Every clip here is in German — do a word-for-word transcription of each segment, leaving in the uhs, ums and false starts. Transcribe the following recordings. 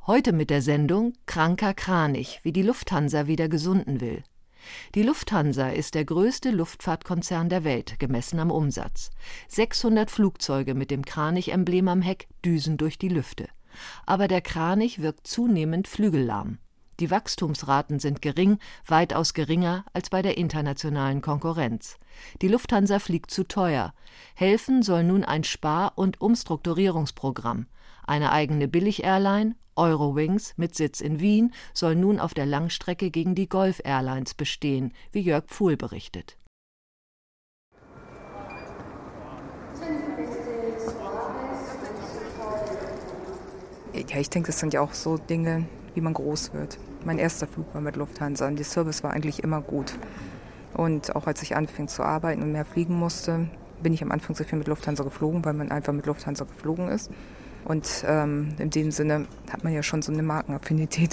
Heute mit der Sendung Kranker Kranich, wie die Lufthansa wieder gesunden will. Die Lufthansa ist der größte Luftfahrtkonzern der Welt, gemessen am Umsatz. sechshundert Flugzeuge mit dem Kranich-Emblem am Heck düsen durch die Lüfte. Aber der Kranich wirkt zunehmend flügellahm. Die Wachstumsraten sind gering, weitaus geringer als bei der internationalen Konkurrenz. Die Lufthansa fliegt zu teuer. Helfen soll nun ein Spar- und Umstrukturierungsprogramm. Eine eigene Billig-Airline, Eurowings mit Sitz in Wien, soll nun auf der Langstrecke gegen die Gulf Airlines bestehen, wie Jörg Pfuhl berichtet. Ja, ich denke, das sind ja auch so Dinge, wie man groß wird. Mein erster Flug war mit Lufthansa und der Service war eigentlich immer gut. Und auch als ich anfing zu arbeiten und mehr fliegen musste, bin ich am Anfang so viel mit Lufthansa geflogen, weil man einfach mit Lufthansa geflogen ist. Und ähm, in dem Sinne hat man ja schon so eine Markenaffinität.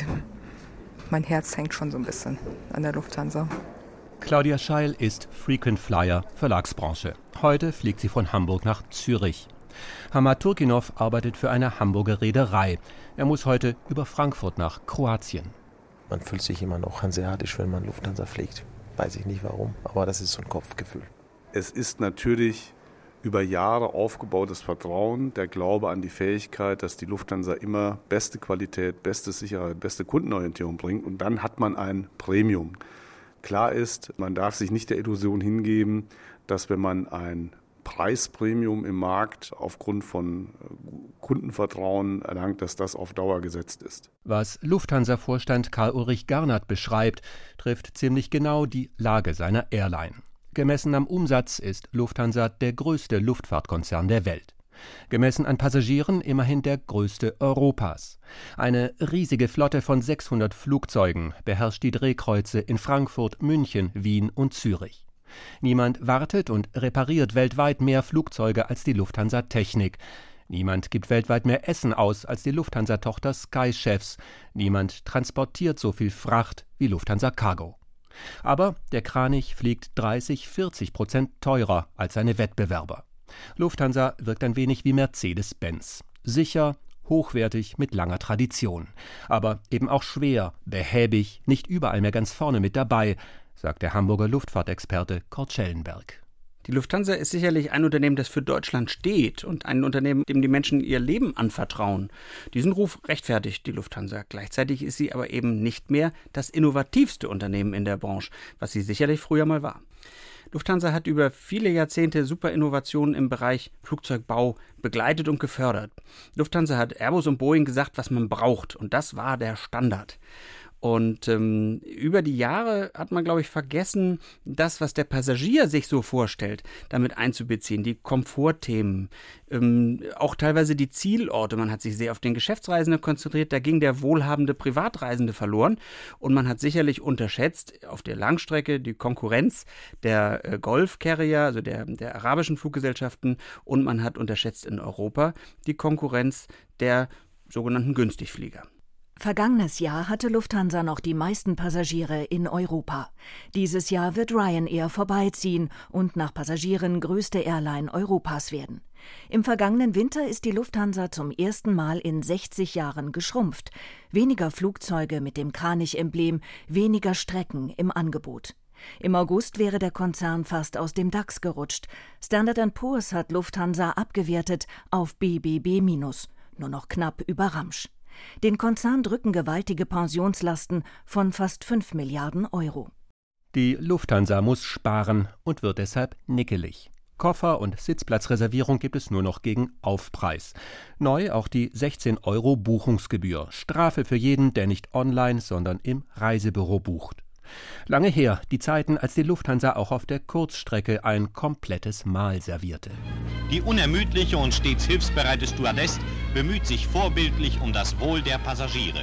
Mein Herz hängt schon so ein bisschen an der Lufthansa. Claudia Scheil ist Frequent Flyer, Verlagsbranche. Heute fliegt sie von Hamburg nach Zürich. Hamad Turkinov arbeitet für eine Hamburger Reederei. Er muss heute über Frankfurt nach Kroatien. Man fühlt sich immer noch hanseatisch, wenn man Lufthansa fliegt. Weiß ich nicht warum, aber das ist so ein Kopfgefühl. Es ist natürlich über Jahre aufgebautes Vertrauen, der Glaube an die Fähigkeit, dass die Lufthansa immer beste Qualität, beste Sicherheit, beste Kundenorientierung bringt. Und dann hat man ein Premium. Klar ist, man darf sich nicht der Illusion hingeben, dass wenn man ein Preispremium im Markt aufgrund von Kundenvertrauen erlangt, dass das auf Dauer gesetzt ist. Was Lufthansa-Vorstand Karl-Ulrich Garnath beschreibt, trifft ziemlich genau die Lage seiner Airline. Gemessen am Umsatz ist Lufthansa der größte Luftfahrtkonzern der Welt. Gemessen an Passagieren immerhin der größte Europas. Eine riesige Flotte von sechshundert Flugzeugen beherrscht die Drehkreuze in Frankfurt, München, Wien und Zürich. Niemand wartet und repariert weltweit mehr Flugzeuge als die Lufthansa Technik. Niemand gibt weltweit mehr Essen aus als die Lufthansa-Tochter Sky Chefs. Niemand transportiert so viel Fracht wie Lufthansa Cargo. Aber der Kranich fliegt dreißig, vierzig Prozent teurer als seine Wettbewerber. Lufthansa wirkt ein wenig wie Mercedes-Benz. Sicher, hochwertig, mit langer Tradition. Aber eben auch schwer, behäbig, nicht überall mehr ganz vorne mit dabei, sagt der Hamburger Luftfahrtexperte Kurt Schellenberg. Die Lufthansa ist sicherlich ein Unternehmen, das für Deutschland steht und ein Unternehmen, dem die Menschen ihr Leben anvertrauen. Diesen Ruf rechtfertigt die Lufthansa. Gleichzeitig ist sie aber eben nicht mehr das innovativste Unternehmen in der Branche, was sie sicherlich früher mal war. Lufthansa hat über viele Jahrzehnte Superinnovationen im Bereich Flugzeugbau begleitet und gefördert. Lufthansa hat Airbus und Boeing gesagt, was man braucht, und das war der Standard. Und ähm, über die Jahre hat man, glaube ich, vergessen, das, was der Passagier sich so vorstellt, damit einzubeziehen. Die Komfortthemen, ähm, auch teilweise die Zielorte. Man hat sich sehr auf den Geschäftsreisenden konzentriert, da ging der wohlhabende Privatreisende verloren. Und man hat sicherlich unterschätzt auf der Langstrecke die Konkurrenz der äh, Gulf-Carrier, also der, der arabischen Fluggesellschaften. Und man hat unterschätzt in Europa die Konkurrenz der sogenannten Günstigflieger. Vergangenes Jahr hatte Lufthansa noch die meisten Passagiere in Europa. Dieses Jahr wird Ryanair vorbeiziehen und nach Passagieren größte Airline Europas werden. Im vergangenen Winter ist die Lufthansa zum ersten Mal in sechzig Jahren geschrumpft. Weniger Flugzeuge mit dem Kranich-Emblem, weniger Strecken im Angebot. Im August wäre der Konzern fast aus dem DAX gerutscht. Standard and Poor's hat Lufthansa abgewertet auf B B B minus, nur noch knapp über Ramsch. Den Konzern drücken gewaltige Pensionslasten von fast fünf Milliarden Euro. Die Lufthansa muss sparen und wird deshalb nickelig. Koffer- und Sitzplatzreservierung gibt es nur noch gegen Aufpreis. Neu auch die sechzehn Euro Buchungsgebühr. Strafe für jeden, der nicht online, sondern im Reisebüro bucht. Lange her, die Zeiten, als die Lufthansa auch auf der Kurzstrecke ein komplettes Mahl servierte. Die unermüdliche und stets hilfsbereite Stewardess bemüht sich vorbildlich um das Wohl der Passagiere.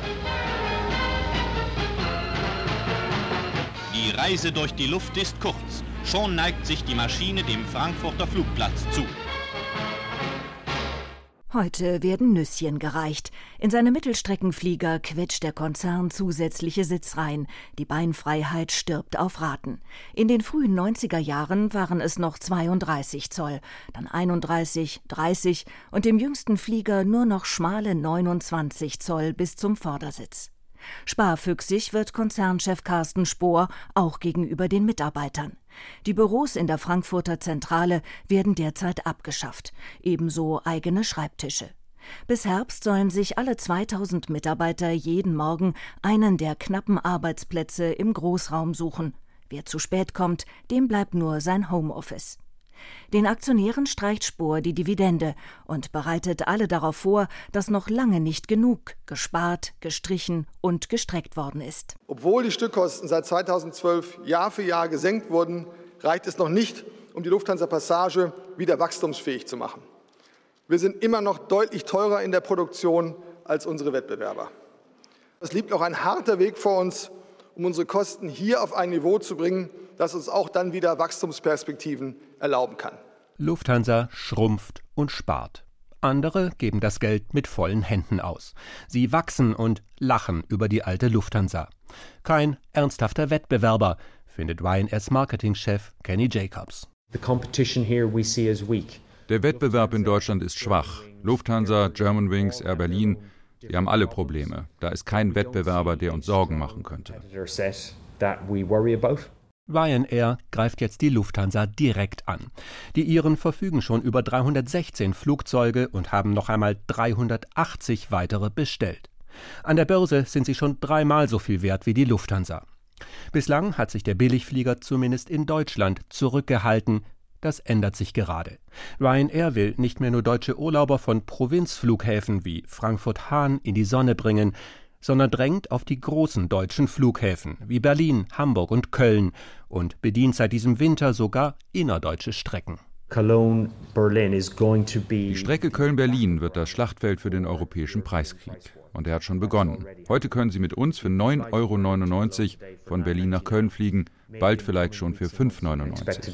Die Reise durch die Luft ist kurz. Schon neigt sich die Maschine dem Frankfurter Flugplatz zu. Heute werden Nüsschen gereicht. In seine Mittelstreckenflieger quetscht der Konzern zusätzliche Sitzreihen. Die Beinfreiheit stirbt auf Raten. In den frühen neunziger Jahren waren es noch zweiunddreißig Zoll, dann einunddreißig, dreißig und im jüngsten Flieger nur noch schmale neunundzwanzig Zoll bis zum Vordersitz. Sparfüchsig wird Konzernchef Carsten Spohr auch gegenüber den Mitarbeitern. Die Büros in der Frankfurter Zentrale werden derzeit abgeschafft, ebenso eigene Schreibtische. Bis Herbst sollen sich alle zweitausend Mitarbeiter jeden Morgen einen der knappen Arbeitsplätze im Großraum suchen. Wer zu spät kommt, dem bleibt nur sein Homeoffice. Den Aktionären streicht Spohr die Dividende und bereitet alle darauf vor, dass noch lange nicht genug gespart, gestrichen und gestreckt worden ist. Obwohl die Stückkosten seit zweitausendzwölf Jahr für Jahr gesenkt wurden, reicht es noch nicht, um die Lufthansa Passage wieder wachstumsfähig zu machen. Wir sind immer noch deutlich teurer in der Produktion als unsere Wettbewerber. Es liegt noch ein harter Weg vor uns, um unsere Kosten hier auf ein Niveau zu bringen, das uns auch dann wieder Wachstumsperspektiven erlauben kann. Lufthansa schrumpft und spart. Andere geben das Geld mit vollen Händen aus. Sie wachsen und lachen über die alte Lufthansa. Kein ernsthafter Wettbewerber, findet Ryanairs Marketingchef Kenny Jacobs. Der Wettbewerb in Deutschland ist schwach. Lufthansa, Germanwings, Air Berlin, die haben alle Probleme. Da ist kein Wettbewerber, der uns Sorgen machen könnte. Ryanair greift jetzt die Lufthansa direkt an. Die Iren verfügen schon über dreihundertsechzehn Flugzeuge und haben noch einmal dreihundertachtzig weitere bestellt. An der Börse sind sie schon dreimal so viel wert wie die Lufthansa. Bislang hat sich der Billigflieger zumindest in Deutschland zurückgehalten. Das ändert sich gerade. Ryanair will nicht mehr nur deutsche Urlauber von Provinzflughäfen wie Frankfurt-Hahn in die Sonne bringen, sondern drängt auf die großen deutschen Flughäfen wie Berlin, Hamburg und Köln und bedient seit diesem Winter sogar innerdeutsche Strecken. Die Strecke Köln-Berlin wird das Schlachtfeld für den europäischen Preiskrieg. Und er hat schon begonnen. Heute können Sie mit uns für neun Euro neunundneunzig von Berlin nach Köln fliegen, bald vielleicht schon für fünf Euro neunundneunzig.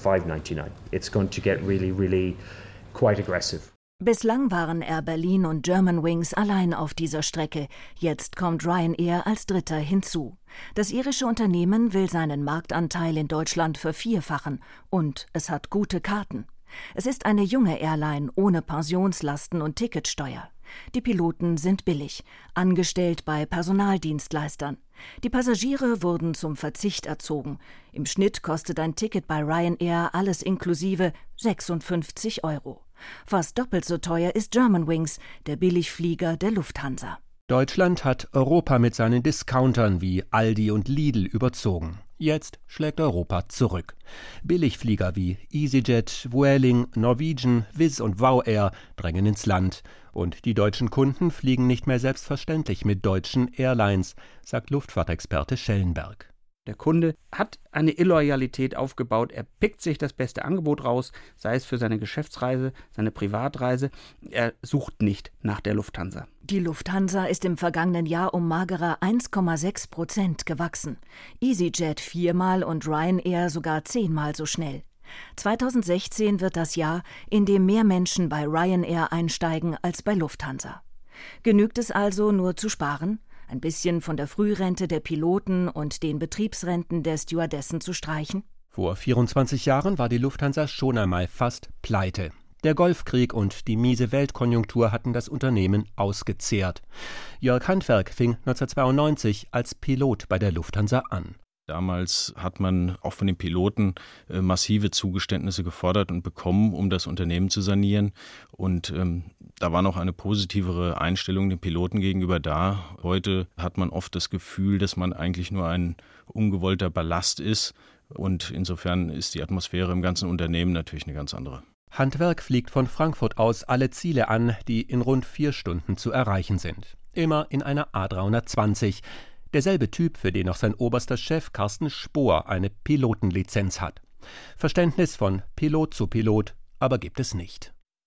Bislang waren Air Berlin und Germanwings allein auf dieser Strecke. Jetzt kommt Ryanair als Dritter hinzu. Das irische Unternehmen will seinen Marktanteil in Deutschland vervierfachen und es hat gute Karten. Es ist eine junge Airline ohne Pensionslasten und Ticketsteuer. Die Piloten sind billig, angestellt bei Personaldienstleistern. Die Passagiere wurden zum Verzicht erzogen. Im Schnitt kostet ein Ticket bei Ryanair alles inklusive sechsundfünfzig Euro. Fast doppelt so teuer ist Germanwings, der Billigflieger der Lufthansa. Deutschland hat Europa mit seinen Discountern wie Aldi und Lidl überzogen. Jetzt schlägt Europa zurück. Billigflieger wie EasyJet, Vueling, Norwegian, Wizz und WOW Air drängen ins Land. Und die deutschen Kunden fliegen nicht mehr selbstverständlich mit deutschen Airlines, sagt Luftfahrtexperte Schellenberg. Der Kunde hat eine Illoyalität aufgebaut. Er pickt sich das beste Angebot raus, sei es für seine Geschäftsreise, seine Privatreise. Er sucht nicht nach der Lufthansa. Die Lufthansa ist im vergangenen Jahr um magere eins Komma sechs Prozent gewachsen. EasyJet viermal und Ryanair sogar zehnmal so schnell. zweitausendsechzehn wird das Jahr, in dem mehr Menschen bei Ryanair einsteigen als bei Lufthansa. Genügt es also nur zu sparen? Ein bisschen von der Frührente der Piloten und den Betriebsrenten der Stewardessen zu streichen? Vor vierundzwanzig Jahren war die Lufthansa schon einmal fast pleite. Der Golfkrieg und die miese Weltkonjunktur hatten das Unternehmen ausgezehrt. Jörg Handwerk fing neunzehnhundertzweiundneunzig als Pilot bei der Lufthansa an. Damals hat man auch von den Piloten äh, massive Zugeständnisse gefordert und bekommen, um das Unternehmen zu sanieren. Und ähm, da war noch eine positivere Einstellung den Piloten gegenüber da. Heute hat man oft das Gefühl, dass man eigentlich nur ein ungewollter Ballast ist. Und insofern ist die Atmosphäre im ganzen Unternehmen natürlich eine ganz andere. Handwerk fliegt von Frankfurt aus alle Ziele an, die in rund vier Stunden zu erreichen sind. Immer in einer A dreihundertzwanzig. Derselbe Typ, für den auch sein oberster Chef Carsten Spohr eine Pilotenlizenz hat. Verständnis von Pilot zu Pilot aber gibt es nicht.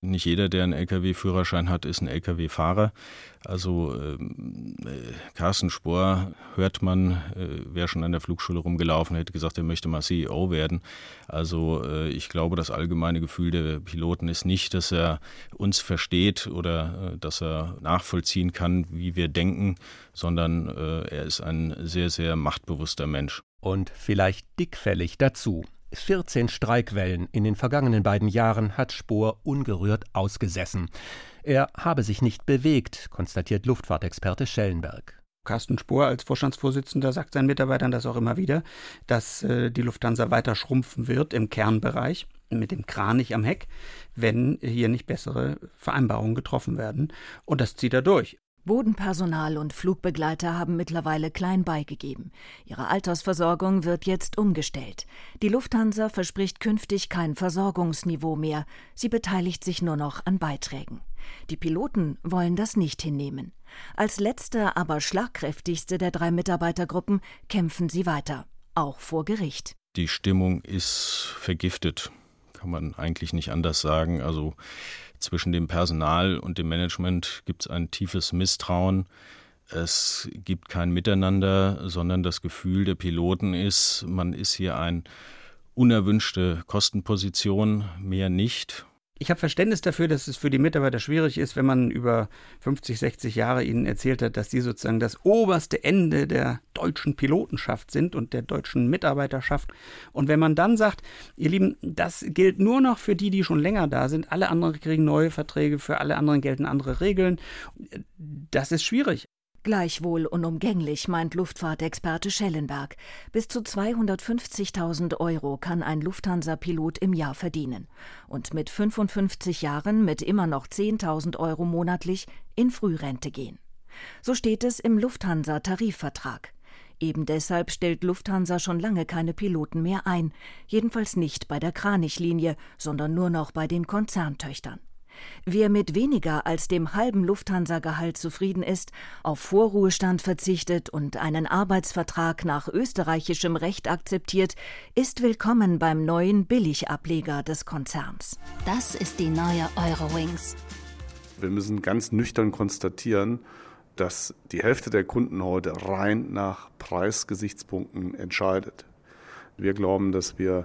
Nicht jeder, der einen L K W-Führerschein hat, ist ein L K W-Fahrer. Also äh, Carsten Spohr hört man, äh, wäre schon an der Flugschule rumgelaufen, hätte gesagt, er möchte mal C E O werden. Also äh, ich glaube, das allgemeine Gefühl der Piloten ist nicht, dass er uns versteht oder äh, dass er nachvollziehen kann, wie wir denken, sondern äh, er ist ein sehr, sehr machtbewusster Mensch. Und vielleicht dickfällig dazu. vierzehn Streikwellen in den vergangenen beiden Jahren hat Spohr ungerührt ausgesessen. Er habe sich nicht bewegt, konstatiert Luftfahrtexperte Schellenberg. Carsten Spohr als Vorstandsvorsitzender sagt seinen Mitarbeitern das auch immer wieder, dass äh, die Lufthansa weiter schrumpfen wird im Kernbereich mit dem Kranich am Heck, wenn hier nicht bessere Vereinbarungen getroffen werden. Und das zieht er durch. Bodenpersonal und Flugbegleiter haben mittlerweile klein beigegeben. Ihre Altersversorgung wird jetzt umgestellt. Die Lufthansa verspricht künftig kein Versorgungsniveau mehr. Sie beteiligt sich nur noch an Beiträgen. Die Piloten wollen das nicht hinnehmen. Als letzte, aber schlagkräftigste der drei Mitarbeitergruppen kämpfen sie weiter, auch vor Gericht. Die Stimmung ist vergiftet, kann man eigentlich nicht anders sagen. Also zwischen dem Personal und dem Management gibt es ein tiefes Misstrauen. Es gibt kein Miteinander, sondern das Gefühl der Piloten ist, man ist hier eine unerwünschte Kostenposition, mehr nicht. Ich habe Verständnis dafür, dass es für die Mitarbeiter schwierig ist, wenn man über fünfzig, sechzig Jahre ihnen erzählt hat, dass sie sozusagen das oberste Ende der deutschen Pilotenschaft sind und der deutschen Mitarbeiterschaft. Und wenn man dann sagt, ihr Lieben, das gilt nur noch für die, die schon länger da sind, alle anderen kriegen neue Verträge, für alle anderen gelten andere Regeln, das ist schwierig. Gleichwohl unumgänglich, meint Luftfahrtexperte Schellenberg. Bis zu zweihundertfünfzigtausend Euro kann ein Lufthansa-Pilot im Jahr verdienen. Und mit fünfundfünfzig Jahren mit immer noch zehntausend Euro monatlich in Frührente gehen. So steht es im Lufthansa-Tarifvertrag. Eben deshalb stellt Lufthansa schon lange keine Piloten mehr ein. Jedenfalls nicht bei der Kranichlinie, sondern nur noch bei den Konzerntöchtern. Wer mit weniger als dem halben Lufthansa-Gehalt zufrieden ist, auf Vorruhestand verzichtet und einen Arbeitsvertrag nach österreichischem Recht akzeptiert, ist willkommen beim neuen Billigableger des Konzerns. Das ist die neue Eurowings. Wir müssen ganz nüchtern konstatieren, dass die Hälfte der Kunden heute rein nach Preisgesichtspunkten entscheidet. Wir glauben, dass wir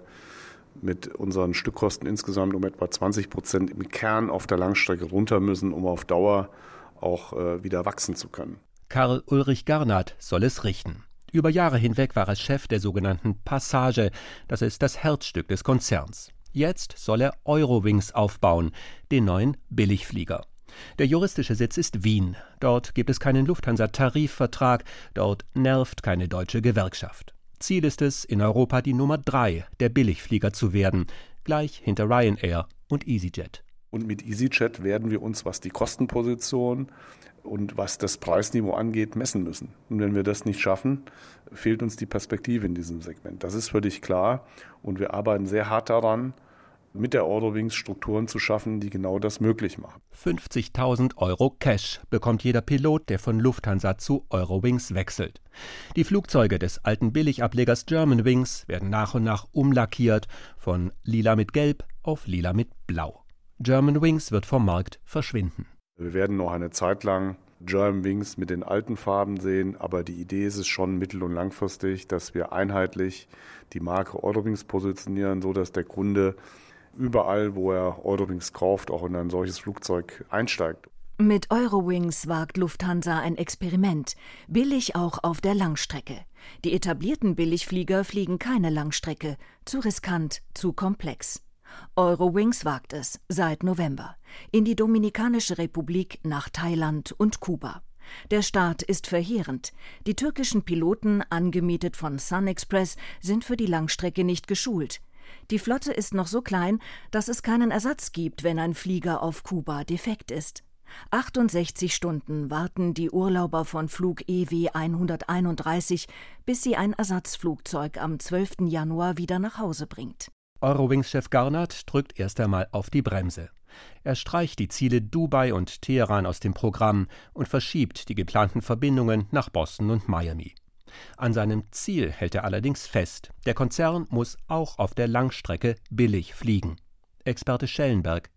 mit unseren Stückkosten insgesamt um etwa zwanzig Prozent im Kern auf der Langstrecke runter müssen, um auf Dauer auch äh, wieder wachsen zu können. Karl Ulrich Garnath soll es richten. Über Jahre hinweg war er Chef der sogenannten Passage, das ist das Herzstück des Konzerns. Jetzt soll er Eurowings aufbauen, den neuen Billigflieger. Der juristische Sitz ist Wien. Dort gibt es keinen Lufthansa-Tarifvertrag, dort nervt keine deutsche Gewerkschaft. Ziel ist es, in Europa die Nummer drei der Billigflieger zu werden, gleich hinter Ryanair und EasyJet. Und mit EasyJet werden wir uns, was die Kostenposition und was das Preisniveau angeht, messen müssen. Und wenn wir das nicht schaffen, fehlt uns die Perspektive in diesem Segment. Das ist völlig klar. Und wir arbeiten sehr hart daran, mit der Eurowings Strukturen zu schaffen, die genau das möglich machen. fünfzigtausend Euro Cash bekommt jeder Pilot, der von Lufthansa zu Eurowings wechselt. Die Flugzeuge des alten Billigablegers Germanwings werden nach und nach umlackiert, von lila mit Gelb auf lila mit Blau. Germanwings wird vom Markt verschwinden. Wir werden noch eine Zeit lang Germanwings mit den alten Farben sehen, aber die Idee ist es schon mittel- und langfristig, dass wir einheitlich die Marke Eurowings positionieren, sodass der Kunde überall, wo er Eurowings kauft, auch in ein solches Flugzeug einsteigt. Mit Eurowings wagt Lufthansa ein Experiment. Billig auch auf der Langstrecke. Die etablierten Billigflieger fliegen keine Langstrecke. Zu riskant, zu komplex. Eurowings wagt es seit November. In die Dominikanische Republik, nach Thailand und Kuba. Der Start ist verheerend. Die türkischen Piloten, angemietet von Sun Express, sind für die Langstrecke nicht geschult. Die Flotte ist noch so klein, dass es keinen Ersatz gibt, wenn ein Flieger auf Kuba defekt ist. achtundsechzig Stunden warten die Urlauber von Flug E W hunderteinunddreißig, bis sie ein Ersatzflugzeug am zwölften Januar wieder nach Hause bringt. Eurowings-Chef Garnath drückt erst einmal auf die Bremse. Er streicht die Ziele Dubai und Teheran aus dem Programm und verschiebt die geplanten Verbindungen nach Boston und Miami. An seinem Ziel hält er allerdings fest. Der Konzern muss auch auf der Langstrecke billig fliegen. Experte Schellenberg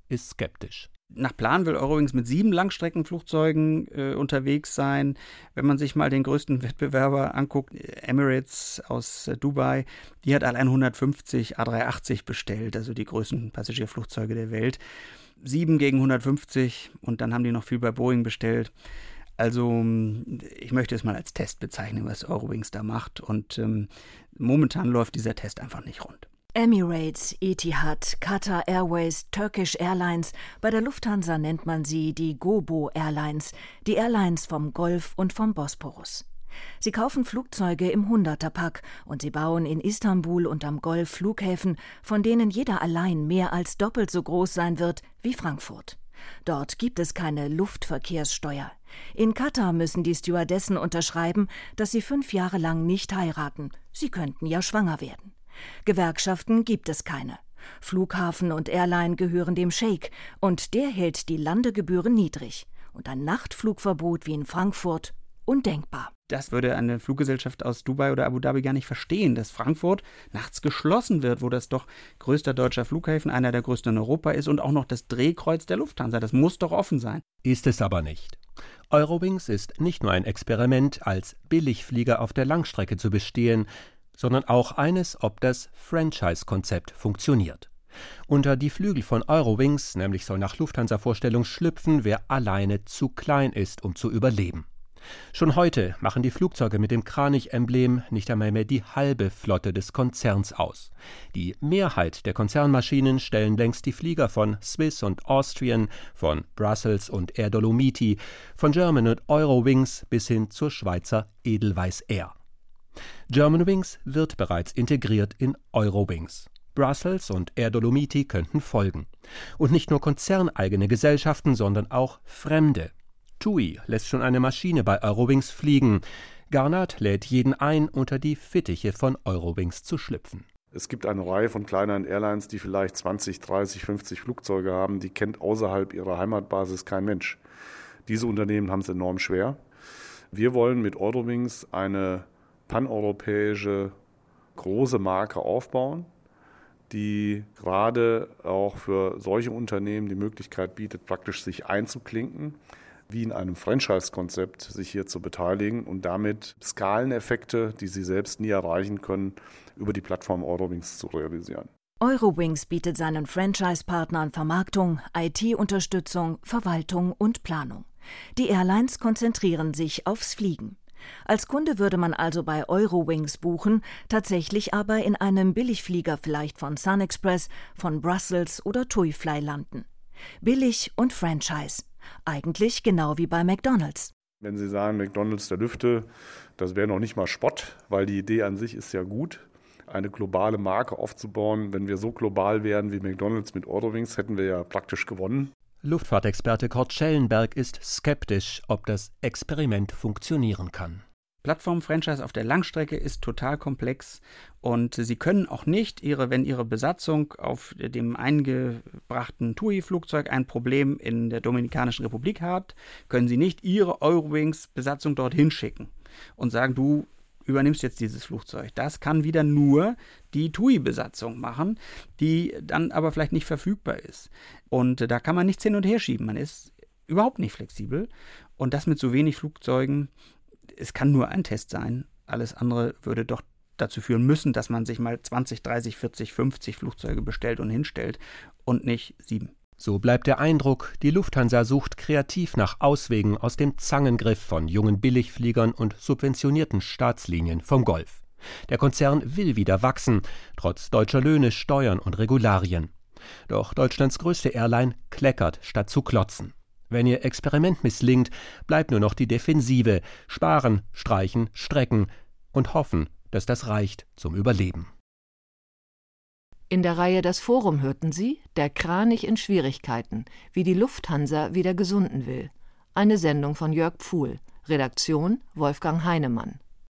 ist skeptisch. Nach Plan will Eurowings mit sieben Langstreckenflugzeugen äh, unterwegs sein. Wenn man sich mal den größten Wettbewerber anguckt, Emirates aus äh, Dubai, die hat allein hundertfünfzig A drei achtzig bestellt, also die größten Passagierflugzeuge der Welt. Sieben gegen hundertfünfzig und dann haben die noch viel bei Boeing bestellt. Also ich möchte es mal als Test bezeichnen, was Eurowings da macht. Und ähm, momentan läuft dieser Test einfach nicht rund. Emirates, Etihad, Qatar Airways, Turkish Airlines, bei der Lufthansa nennt man sie die Gobo Airlines, die Airlines vom Golf und vom Bosporus. Sie kaufen Flugzeuge im Hunderterpack und sie bauen in Istanbul und am Golf Flughäfen, von denen jeder allein mehr als doppelt so groß sein wird wie Frankfurt. Dort gibt es keine Luftverkehrssteuer. In Katar müssen die Stewardessen unterschreiben, dass sie fünf Jahre lang nicht heiraten. Sie könnten ja schwanger werden. Gewerkschaften gibt es keine. Flughafen und Airline gehören dem Scheik und der hält die Landegebühren niedrig. Und ein Nachtflugverbot wie in Frankfurt undenkbar. Das würde eine Fluggesellschaft aus Dubai oder Abu Dhabi gar nicht verstehen, dass Frankfurt nachts geschlossen wird, wo das doch größter deutscher Flughafen, einer der größten in Europa ist und auch noch das Drehkreuz der Lufthansa. Das muss doch offen sein. Ist es aber nicht. Eurowings ist nicht nur ein Experiment, als Billigflieger auf der Langstrecke zu bestehen, sondern auch eines, ob das Franchise-Konzept funktioniert. Unter die Flügel von Eurowings, nämlich soll nach Lufthansa-Vorstellung schlüpfen, wer alleine zu klein ist, um zu überleben. Schon heute machen die Flugzeuge mit dem Kranich-Emblem nicht einmal mehr die halbe Flotte des Konzerns aus. Die Mehrheit der Konzernmaschinen stellen längst die Flieger von Swiss und Austrian, von Brussels und Air Dolomiti, von German und Eurowings bis hin zur Schweizer Edelweiss Air. Germanwings wird bereits integriert in Eurowings. Brussels und Air Dolomiti könnten folgen. Und nicht nur konzerneigene Gesellschaften, sondern auch fremde. TUI lässt schon eine Maschine bei Eurowings fliegen. Garnert lädt jeden ein, unter die Fittiche von Eurowings zu schlüpfen. Es gibt eine Reihe von kleineren Airlines, die vielleicht zwanzig, dreißig, fünfzig Flugzeuge haben, die kennt außerhalb ihrer Heimatbasis kein Mensch. Diese Unternehmen haben es enorm schwer. Wir wollen mit Eurowings eine paneuropäische große Marke aufbauen, die gerade auch für solche Unternehmen die Möglichkeit bietet, praktisch sich einzuklinken, wie in einem Franchise-Konzept sich hier zu beteiligen und damit Skaleneffekte, die sie selbst nie erreichen können, über die Plattform Eurowings zu realisieren. Eurowings bietet seinen Franchise-Partnern Vermarktung, I T-Unterstützung, Verwaltung und Planung. Die Airlines konzentrieren sich aufs Fliegen. Als Kunde würde man also bei Eurowings buchen, tatsächlich aber in einem Billigflieger vielleicht von SunExpress, von Brussels oder TUI-Fly landen. Billig und Franchise. Eigentlich genau wie bei McDonald's. Wenn Sie sagen, McDonald's der Lüfte, das wäre noch nicht mal Spott, weil die Idee an sich ist ja gut, eine globale Marke aufzubauen. Wenn wir so global wären wie McDonald's mit Eurowings, hätten wir ja praktisch gewonnen. Luftfahrtexperte Kurt Schellenberg ist skeptisch, ob das Experiment funktionieren kann. Plattform-Franchise auf der Langstrecke ist total komplex und Sie können auch nicht, ihre, wenn Ihre Besatzung auf dem eingebrachten TUI-Flugzeug ein Problem in der Dominikanischen Republik hat, können Sie nicht Ihre Eurowings-Besatzung dorthin schicken und sagen, du übernimmst jetzt dieses Flugzeug. Das kann wieder nur die TUI-Besatzung machen, die dann aber vielleicht nicht verfügbar ist. Und da kann man nichts hin und her schieben. Man ist überhaupt nicht flexibel und das mit so wenig Flugzeugen. Es kann nur ein Test sein. Alles andere würde doch dazu führen müssen, dass man sich mal zwanzig, dreißig, vierzig, fünfzig Flugzeuge bestellt und hinstellt und nicht sieben. So bleibt der Eindruck, die Lufthansa sucht kreativ nach Auswegen aus dem Zangengriff von jungen Billigfliegern und subventionierten Staatslinien vom Golf. Der Konzern will wieder wachsen, trotz deutscher Löhne, Steuern und Regularien. Doch Deutschlands größte Airline kleckert, statt zu klotzen. Wenn ihr Experiment misslingt, bleibt nur noch die Defensive, sparen, streichen, strecken und hoffen, dass das reicht zum Überleben. In der Reihe Das Forum hörten Sie Der Kranich in Schwierigkeiten, wie die Lufthansa wieder gesunden will. Eine Sendung von Jörg Pfuhl. Redaktion Wolfgang Heinemann.